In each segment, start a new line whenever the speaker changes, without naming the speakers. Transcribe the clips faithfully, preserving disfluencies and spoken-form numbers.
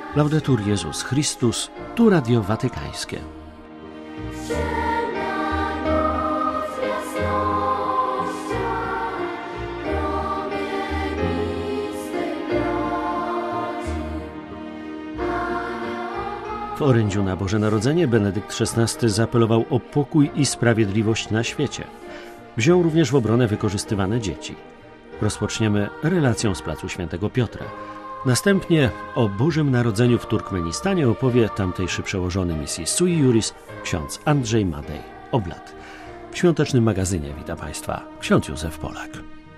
Laudetur Jezus Chrystus, tu Radio Watykańskie. W orędziu na Boże Narodzenie Benedykt szesnasty zaapelował o pokój i sprawiedliwość na świecie. Wziął również w obronę wykorzystywane dzieci. Rozpoczniemy relacją z placu Świętego Piotra. Następnie o Bożym Narodzeniu w Turkmenistanie opowie tamtejszy przełożony misji Sui Juris, ksiądz Andrzej Madej Oblat. W świątecznym magazynie wita Państwa ksiądz Józef Polak.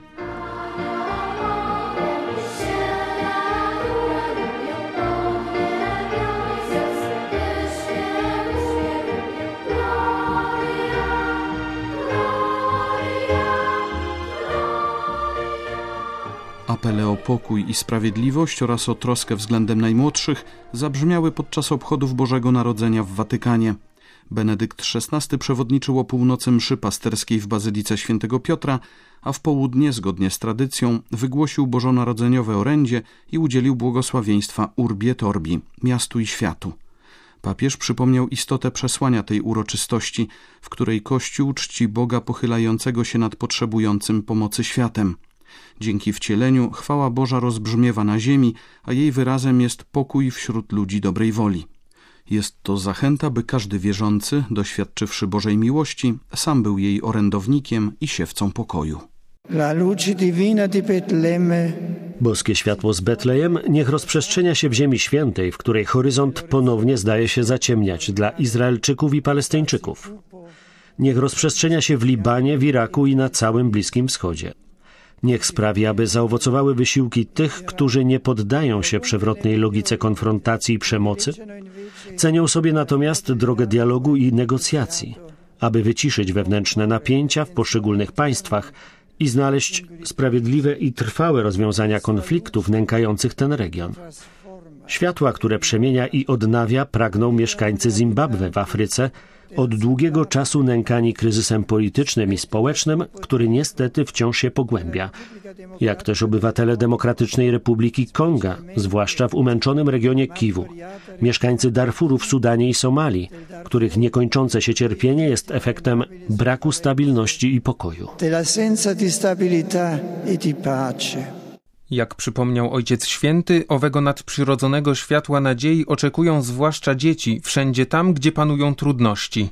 Apele o pokój i sprawiedliwość oraz o troskę względem najmłodszych zabrzmiały podczas obchodów Bożego Narodzenia w Watykanie. Benedykt szesnasty przewodniczył o północy mszy pasterskiej w Bazylice Świętego Piotra, a w południe, zgodnie z tradycją, wygłosił bożonarodzeniowe orędzie i udzielił błogosławieństwa Urbi et Orbi, miastu i światu. Papież przypomniał istotę przesłania tej uroczystości, w której Kościół czci Boga pochylającego się nad potrzebującym pomocy światem. Dzięki wcieleniu chwała Boża rozbrzmiewa na ziemi, a jej wyrazem jest pokój wśród ludzi dobrej woli. Jest to zachęta, by każdy wierzący, doświadczywszy Bożej miłości, sam był jej orędownikiem i siewcą pokoju.
La luce divina di Betlemme.
Boskie światło z Betlejem niech rozprzestrzenia się w ziemi świętej, w której horyzont ponownie zdaje się zaciemniać dla Izraelczyków i Palestyńczyków. Niech rozprzestrzenia się w Libanie, w Iraku i na całym Bliskim Wschodzie. Niech sprawi, aby zaowocowały wysiłki tych, którzy nie poddają się przewrotnej logice konfrontacji i przemocy, cenią sobie natomiast drogę dialogu i negocjacji, aby wyciszyć wewnętrzne napięcia w poszczególnych państwach i znaleźć sprawiedliwe i trwałe rozwiązania konfliktów nękających ten region. Światła, które przemienia i odnawia, pragną mieszkańcy Zimbabwe w Afryce, od długiego czasu nękani kryzysem politycznym i społecznym, który niestety wciąż się pogłębia, jak też obywatele Demokratycznej Republiki Konga, zwłaszcza w umęczonym regionie Kiwu, mieszkańcy Darfuru w Sudanie i Somalii, których niekończące się cierpienie jest efektem braku stabilności i pokoju.
Jak przypomniał Ojciec Święty, owego nadprzyrodzonego światła nadziei oczekują zwłaszcza dzieci, wszędzie tam, gdzie panują trudności.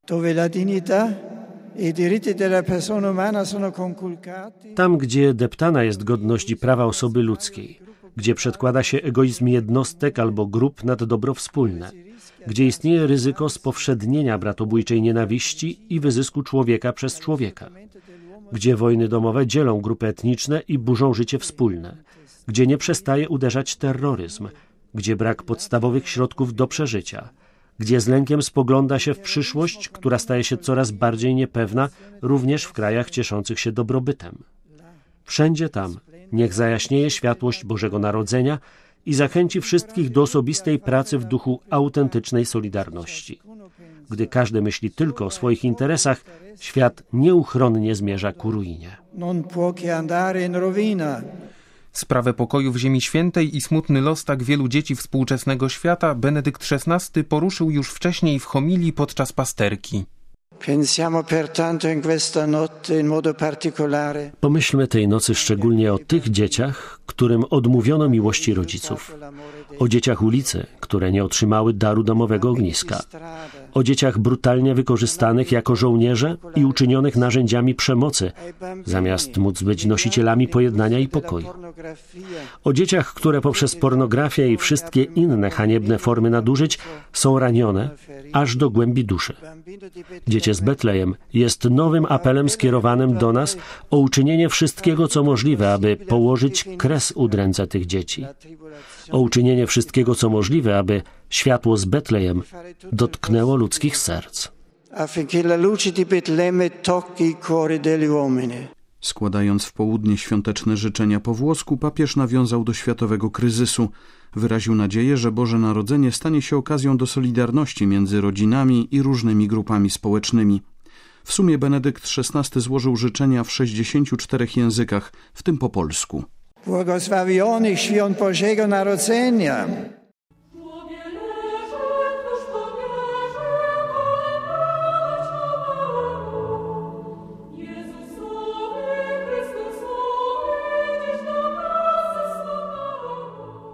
Tam, gdzie deptana jest godność i prawa osoby ludzkiej, gdzie przedkłada się egoizm jednostek albo grup nad dobro wspólne, gdzie istnieje ryzyko spowszednienia bratobójczej nienawiści i wyzysku człowieka przez człowieka, gdzie wojny domowe dzielą grupy etniczne i burzą życie wspólne, gdzie nie przestaje uderzać terroryzm, gdzie brak podstawowych środków do przeżycia, gdzie z lękiem spogląda się w przyszłość, która staje się coraz bardziej niepewna, również w krajach cieszących się dobrobytem. Wszędzie tam niech zajaśnieje światłość Bożego Narodzenia i zachęci wszystkich do osobistej pracy w duchu autentycznej solidarności. Gdy każdy myśli tylko o swoich interesach, świat nieuchronnie zmierza ku ruinie.
Sprawę pokoju w Ziemi Świętej i smutny los tak wielu dzieci współczesnego świata Benedykt szesnasty poruszył już wcześniej w homilii podczas pasterki.
Pomyślmy tej nocy szczególnie o tych dzieciach, którym odmówiono miłości rodziców. O dzieciach ulicy, które nie otrzymały daru domowego ogniska. O dzieciach brutalnie wykorzystanych jako żołnierze i uczynionych narzędziami przemocy, zamiast móc być nosicielami pojednania i pokoju. O dzieciach, które poprzez pornografię i wszystkie inne haniebne formy nadużyć są ranione aż do głębi duszy. Dziecię z Betlejem jest nowym apelem skierowanym do nas o uczynienie wszystkiego, co możliwe, aby położyć kres udręce tych dzieci. O uczynienie wszystkiego, co możliwe, aby światło z Betlejem dotknęło ludzkich serc.
Składając w południe świąteczne życzenia po włosku, papież nawiązał do światowego kryzysu. Wyraził nadzieję, że Boże Narodzenie stanie się okazją do solidarności między rodzinami i różnymi grupami społecznymi. W sumie Benedykt szesnasty złożył życzenia w sześćdziesięciu czterech językach, w tym po polsku.
Błogosławionych świąt Bożego Narodzenia.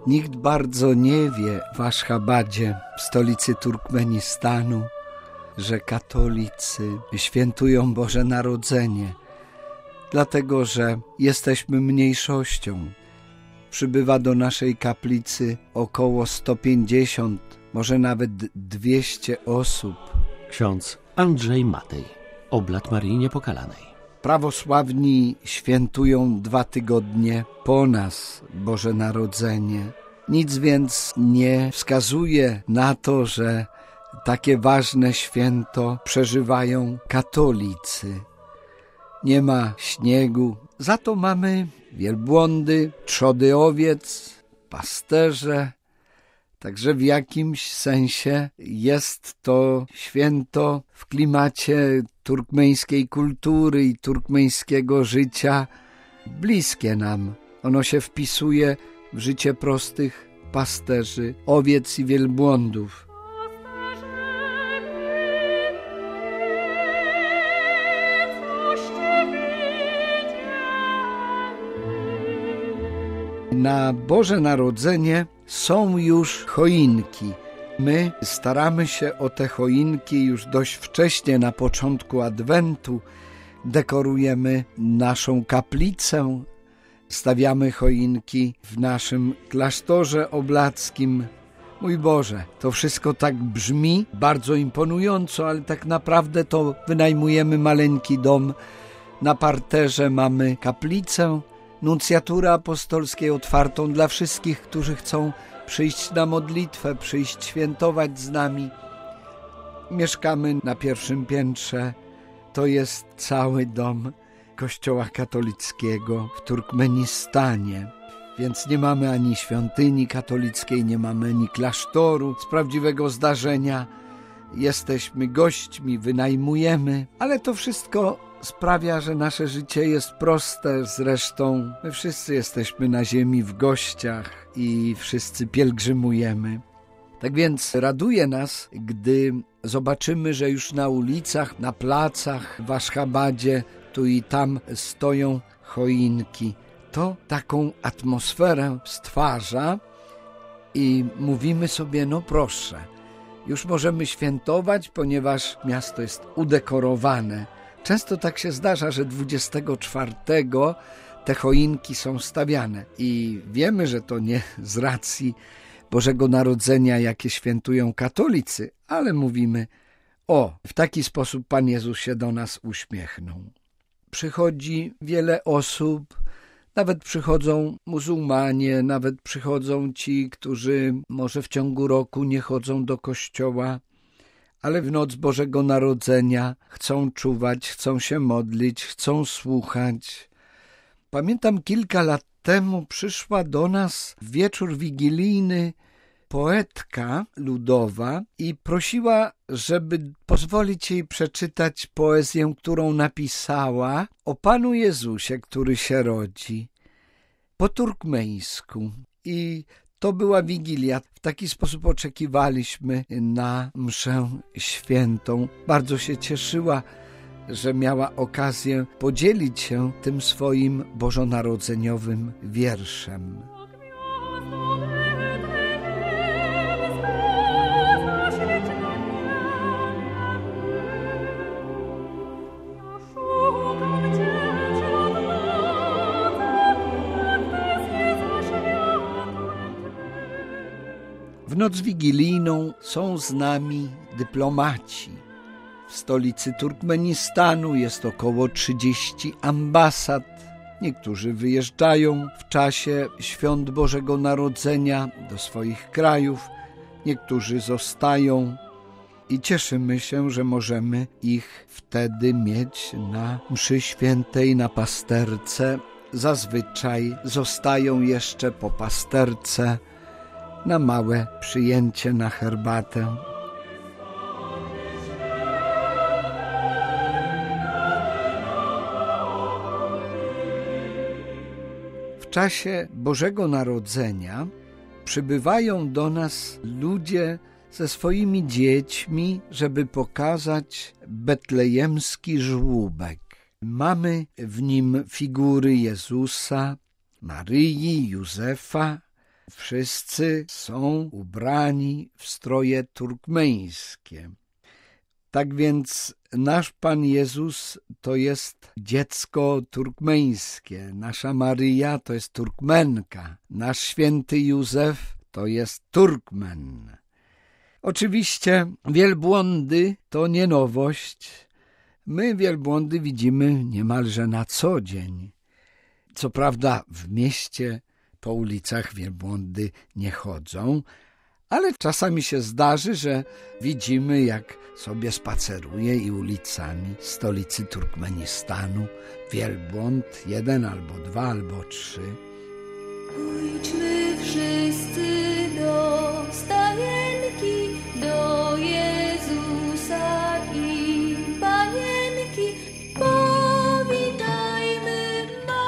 Nikt bardzo nie wie w Aszchabadzie, w stolicy Turkmenistanu, że katolicy świętują Boże Narodzenie, dlatego że jesteśmy mniejszością. Przybywa do naszej kaplicy około sto pięćdziesiąt, może nawet dwieście osób.
Ksiądz Andrzej Matej, oblat Maryi Niepokalanej.
Prawosławni świętują dwa tygodnie po nas Boże Narodzenie. Nic więc nie wskazuje na to, że takie ważne święto przeżywają katolicy. Nie ma śniegu, za to mamy wielbłądy, trzody owiec, pasterze. Także w jakimś sensie jest to święto w klimacie turkmeńskiej kultury i turkmeńskiego życia bliskie nam. Ono się wpisuje w życie prostych pasterzy, owiec i wielbłądów. Na Boże Narodzenie są już choinki. My staramy się o te choinki już dość wcześnie, na początku Adwentu. Dekorujemy naszą kaplicę, stawiamy choinki w naszym klasztorze oblackim. Mój Boże, to wszystko tak brzmi bardzo imponująco, ale tak naprawdę to wynajmujemy maleńki dom. Na parterze mamy kaplicę, nuncjaturę apostolską otwartą dla wszystkich, którzy chcą przyjść na modlitwę, przyjść świętować z nami. Mieszkamy na pierwszym piętrze. To jest cały dom Kościoła katolickiego w Turkmenistanie. Więc nie mamy ani świątyni katolickiej, nie mamy ani klasztoru z prawdziwego zdarzenia. Jesteśmy gośćmi, wynajmujemy, ale to wszystko sprawia, że nasze życie jest proste. Zresztą my wszyscy jesteśmy na ziemi w gościach i wszyscy pielgrzymujemy. Tak więc raduje nas, gdy zobaczymy, że już na ulicach, na placach w Aszchabadzie tu i tam stoją choinki. To taką atmosferę stwarza i mówimy sobie, no proszę, już możemy świętować, ponieważ miasto jest udekorowane. Często tak się zdarza, że dwudziestego czwartego te choinki są stawiane i wiemy, że to nie z racji Bożego Narodzenia, jakie świętują katolicy, ale mówimy, o, w taki sposób Pan Jezus się do nas uśmiechnął. Przychodzi wiele osób, nawet przychodzą muzułmanie, nawet przychodzą ci, którzy może w ciągu roku nie chodzą do kościoła, ale w noc Bożego Narodzenia chcą czuwać, chcą się modlić, chcą słuchać. Pamiętam, kilka lat temu przyszła do nas w wieczór wigilijny poetka ludowa i prosiła, żeby pozwolić jej przeczytać poezję, którą napisała o Panu Jezusie, który się rodzi, po turkmeńsku. I to była Wigilia. W taki sposób oczekiwaliśmy na mszę świętą. Bardzo się cieszyła, że miała okazję podzielić się tym swoim bożonarodzeniowym wierszem. W noc wigilijną są z nami dyplomaci. W stolicy Turkmenistanu jest około trzydzieści ambasad. Niektórzy wyjeżdżają w czasie świąt Bożego Narodzenia do swoich krajów, niektórzy zostają i cieszymy się, że możemy ich wtedy mieć na mszy świętej, na pasterce. Zazwyczaj zostają jeszcze po pasterce na małe przyjęcie, na herbatę. W czasie Bożego Narodzenia przybywają do nas ludzie ze swoimi dziećmi, żeby pokazać betlejemski żłóbek. Mamy w nim figury Jezusa, Maryi, Józefa. Wszyscy są ubrani w stroje turkmeńskie. Tak więc nasz Pan Jezus to jest dziecko turkmeńskie, nasza Maryja to jest Turkmenka, nasz święty Józef to jest Turkmen. Oczywiście wielbłądy to nie nowość. My wielbłądy widzimy niemalże na co dzień. Co prawda w mieście po ulicach wielbłądy nie chodzą, ale czasami się zdarzy, że widzimy, jak sobie spaceruje i ulicami stolicy Turkmenistanu wielbłąd, jeden albo dwa, albo trzy.
Pójdźmy wszyscy do stajenki, do Jezusa i Panienki, powitajmy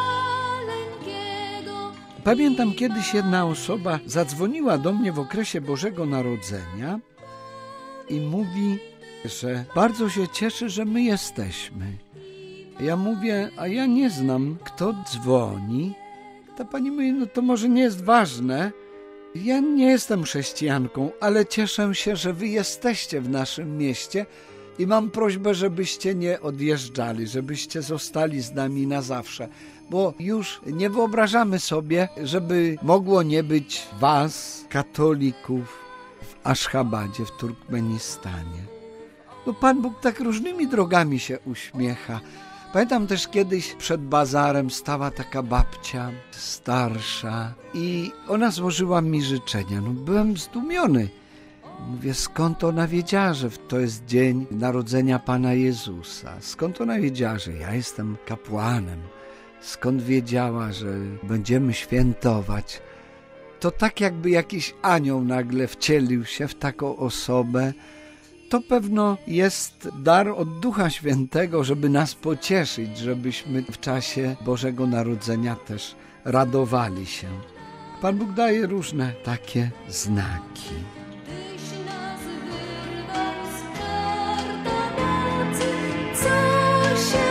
maleńkiego.
Pamiętam, kiedyś jedna osoba zadzwoniła do mnie w okresie Bożego Narodzenia i mówi, że bardzo się cieszy, że my jesteśmy. Ja mówię, a ja nie znam, kto dzwoni. Ta pani mówi, no to może nie jest ważne. Ja nie jestem chrześcijanką, ale cieszę się, że wy jesteście w naszym mieście i mam prośbę, żebyście nie odjeżdżali, żebyście zostali z nami na zawsze, bo już nie wyobrażamy sobie, żeby mogło nie być was, katolików, w Aszchabadzie, w Turkmenistanie. No Pan Bóg tak różnymi drogami się uśmiecha. Pamiętam też kiedyś przed bazarem stała taka babcia starsza i ona złożyła mi życzenia. No byłem zdumiony. Mówię, skąd ona wiedziała, że to jest dzień narodzenia Pana Jezusa? Skąd ona wiedziała, że ja jestem kapłanem? Skąd wiedziała, że będziemy świętować? To tak jakby jakiś anioł nagle wcielił się w taką osobę. To pewno jest dar od Ducha Świętego, żeby nas pocieszyć, żebyśmy w czasie Bożego Narodzenia też radowali się. Pan Bóg daje różne takie znaki.
Tyś nas wyrwał z czarta nocy, co się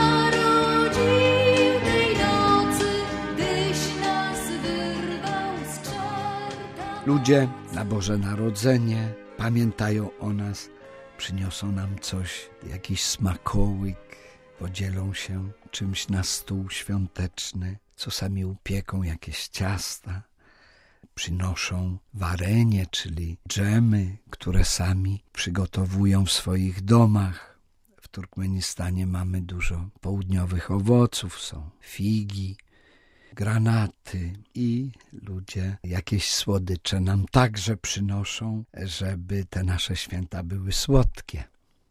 narodził tej nocy. Tyś nas wyrwał z czarta.
Ludzie na Boże Narodzenie pamiętają o nas, przyniosą nam coś, jakiś smakołyk, podzielą się czymś na stół świąteczny, czasami upieką jakieś ciasta, przynoszą warenie, czyli dżemy, które sami przygotowują w swoich domach. W Turkmenistanie mamy dużo południowych owoców, są figi, granaty i ludzie jakieś słodycze nam także przynoszą, żeby te nasze święta były słodkie.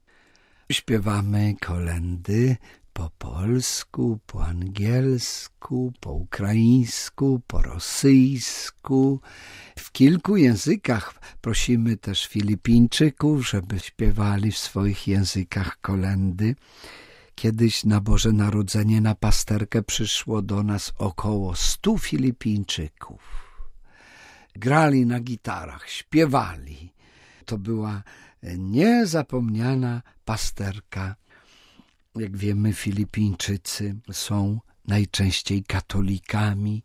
Śpiewamy kolędy po polsku, po angielsku, po ukraińsku, po rosyjsku. W kilku językach prosimy też Filipińczyków, żeby śpiewali w swoich językach kolędy. Kiedyś na Boże Narodzenie na pasterkę przyszło do nas około stu Filipińczyków. Grali na gitarach, śpiewali. To była niezapomniana pasterka. Jak wiemy, Filipińczycy są najczęściej katolikami,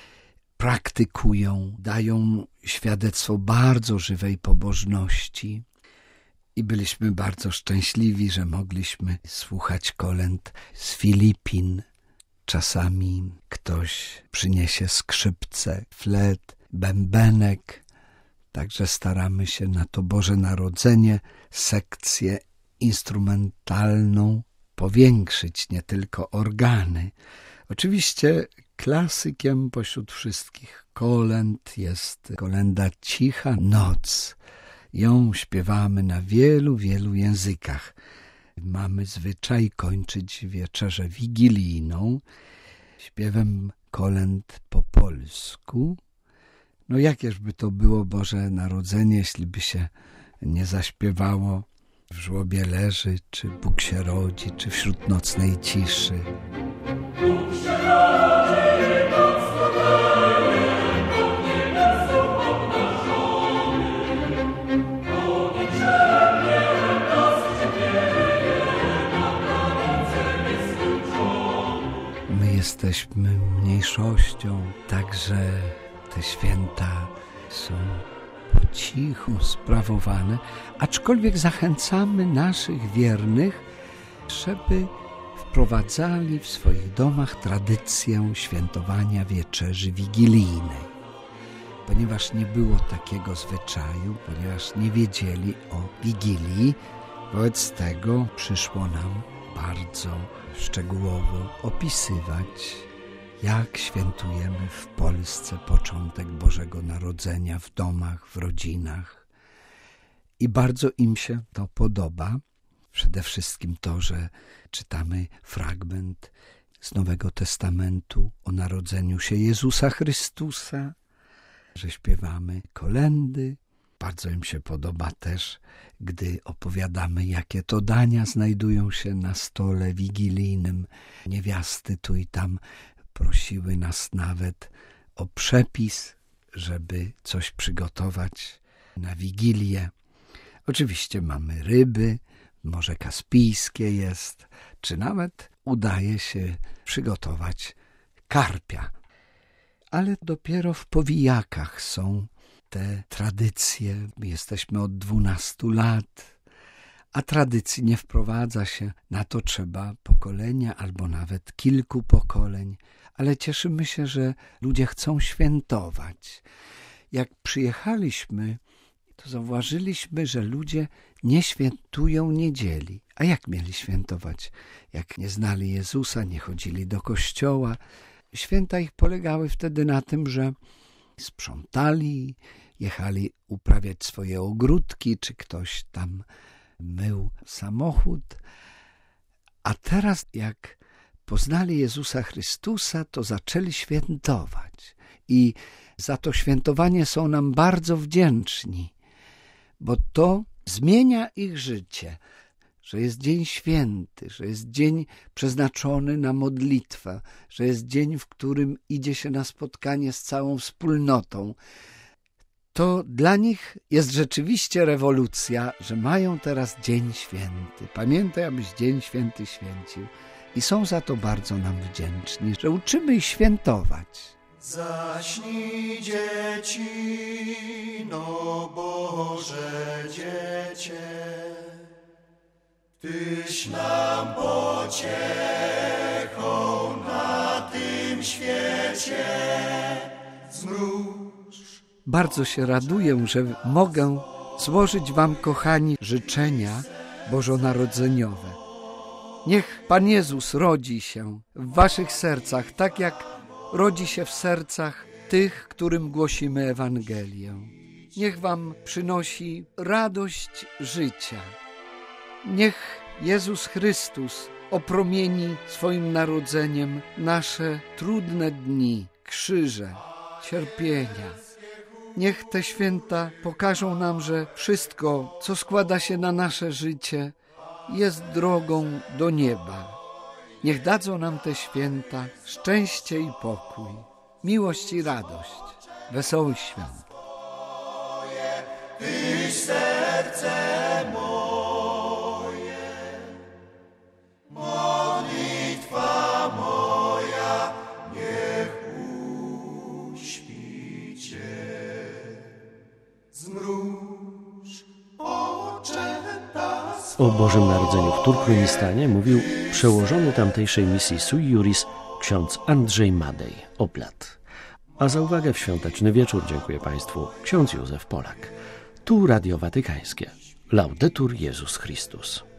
praktykują, dają świadectwo bardzo żywej pobożności. I byliśmy bardzo szczęśliwi, że mogliśmy słuchać kolęd z Filipin. Czasami ktoś przyniesie skrzypce, flet, bębenek. Także staramy się na to Boże Narodzenie sekcję instrumentalną powiększyć, nie tylko organy. Oczywiście klasykiem pośród wszystkich kolęd jest kolęda Cicha Noc. Ją śpiewamy na wielu, wielu językach. Mamy zwyczaj kończyć wieczerzę wigilijną śpiewem kolęd po polsku. No jakieżby to było Boże Narodzenie, jeśli by się nie zaśpiewało w żłobie leży, czy Bóg się rodzi, czy wśród nocnej ciszy. Bóg się rodzi, noc podaje, pod niebieską obnażony. To niczemnie nas ciemnieje, na granicy nieskończony. My jesteśmy mniejszością, także te święta są po cichu sprawowane, aczkolwiek zachęcamy naszych wiernych, żeby wprowadzali w swoich domach tradycję świętowania wieczerzy wigilijnej. Ponieważ nie było takiego zwyczaju, ponieważ nie wiedzieli o Wigilii, wobec tego przyszło nam bardzo szczegółowo opisywać, jak świętujemy w Polsce początek Bożego Narodzenia w domach, w rodzinach. I bardzo im się to podoba. Przede wszystkim to, że czytamy fragment z Nowego Testamentu o narodzeniu się Jezusa Chrystusa, że śpiewamy kolędy. Bardzo im się podoba też, gdy opowiadamy, jakie to dania znajdują się na stole wigilijnym. Niewiasty tu i tam prosiły nas nawet o przepis, żeby coś przygotować na Wigilię. Oczywiście mamy ryby, Morze Kaspijskie jest, czy nawet udaje się przygotować karpia. Ale dopiero w powijakach są te tradycje. Jesteśmy od dwunastu lat, a tradycji nie wprowadza się. Na to trzeba pokolenia albo nawet kilku pokoleń. Ale cieszymy się, że ludzie chcą świętować. Jak przyjechaliśmy, to zauważyliśmy, że ludzie nie świętują niedzieli. A jak mieli świętować? Jak nie znali Jezusa, nie chodzili do kościoła. Święta ich polegały wtedy na tym, że sprzątali, jechali uprawiać swoje ogródki, czy ktoś tam mył samochód. A teraz jak poznali Jezusa Chrystusa, to zaczęli świętować. I za to świętowanie są nam bardzo wdzięczni, bo to zmienia ich życie, że jest dzień święty, że jest dzień przeznaczony na modlitwę, że jest dzień, w którym idzie się na spotkanie z całą wspólnotą. To dla nich jest rzeczywiście rewolucja, że mają teraz dzień święty. Pamiętaj, abyś dzień święty święcił. I są za to bardzo nam wdzięczni, że uczymy ich świętować.
Zaśnij dzieci, no Boże Dziecię, Tyś nam pociechą na tym świecie. Zmruż.
Bardzo się raduję, że mogę złożyć wam, kochani, życzenia bożonarodzeniowe. Niech Pan Jezus rodzi się w waszych sercach, tak jak rodzi się w sercach tych, którym głosimy Ewangelię. Niech wam przynosi radość życia. Niech Jezus Chrystus opromieni swoim narodzeniem nasze trudne dni, krzyże, cierpienia. Niech te święta pokażą nam, że wszystko, co składa się na nasze życie, jest drogą do nieba. Niech dadzą nam te święta szczęście i pokój, miłość i radość, wesołych świąt.
Tyś serce moje, modlitwa moja, niech uśpi Cię. Zmruż oczęta swoje.
O Bożym Narodzeniu w Turkmenistanie mówił przełożony tamtejszej misji Sui Juris ksiądz Andrzej Madej, Oplat. A za uwagę w świąteczny wieczór dziękuję Państwu ksiądz Józef Polak. Tu Radio Watykańskie. Laudetur Jezus Chrystus.